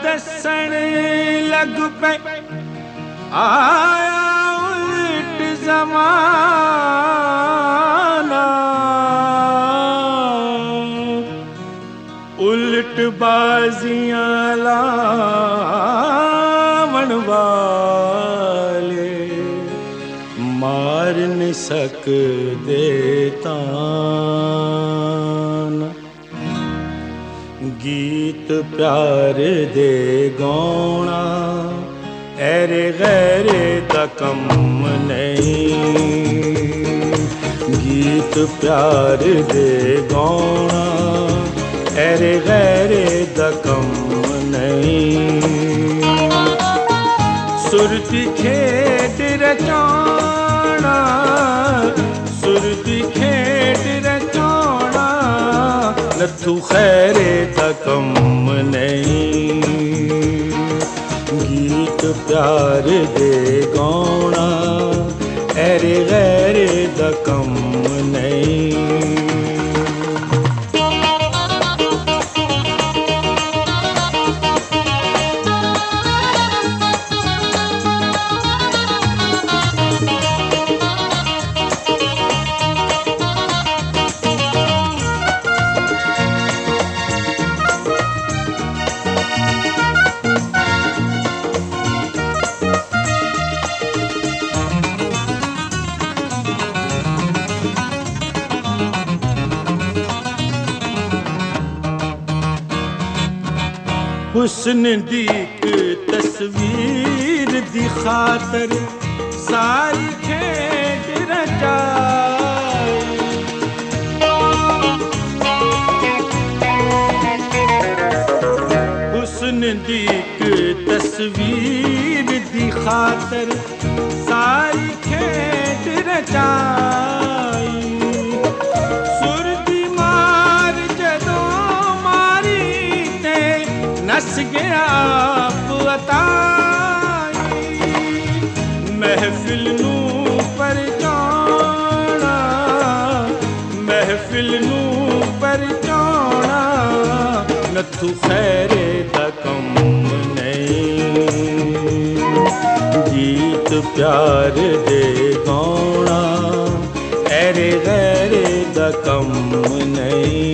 दसन लग पे आया उल्ट ज़माना, उल्ट बाजियां लावण वाले मार न सकदे ताना। गीत प्यार दे गौना ऐरे गैरे दा कम नहीं, गीत प्यार दे गौना ऐरे गैरे दा कम नहीं। सुर दी खेड रचाना, सुर दी खेड रचाना लथू खैरे दा कम नहीं। गीत प्यार दे गौना ऐरे गैरे दा कम नहीं। हुस्न दी एक तस्वीर दी खातर सारी खेड रचाई। हुस्न दी एक तस्वीर दी खातर सारी खेड रचाई। नस गया पताई महफिल नू परचाना, महफिल नू परचाना नथू खैरे दा कम नहीं। गीत प्यार दे गौना ऐरे गैरे दा कम नहीं।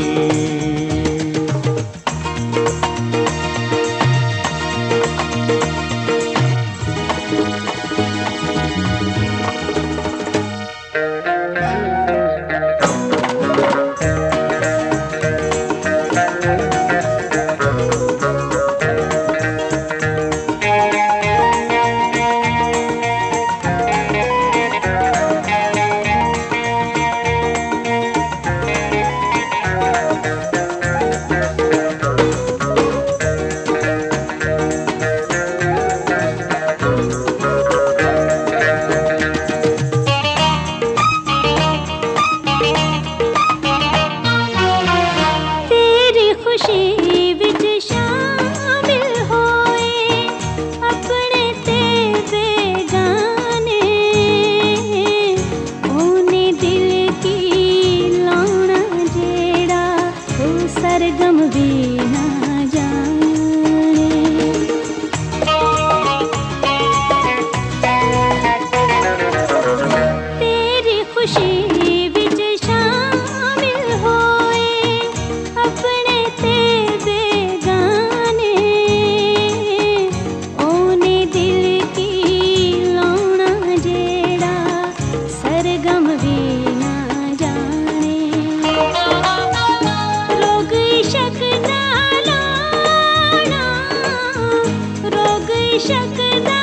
शक